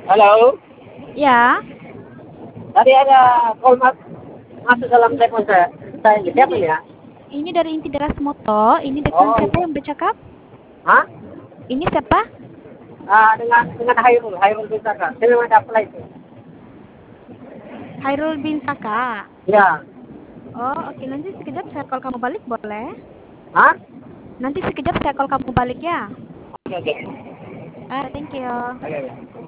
Halo, Ya, tadi ada call masuk dalam telepon saya. Saya ini ini siapa ini ya? ini dari Inti Deras Moto. Ini dengan Oh, siapa iya. yang bercakap? Hah? Ini siapa? Dengan Hairul Bintaka. Saya memang ada apply itu. Hairul bin Saka. Ya. Oh, oke. Nanti sekejap saya call kamu balik, boleh? Hah? Nanti sekejap saya call kamu balik ya. Oke, oke. Thank you. Oke, oke.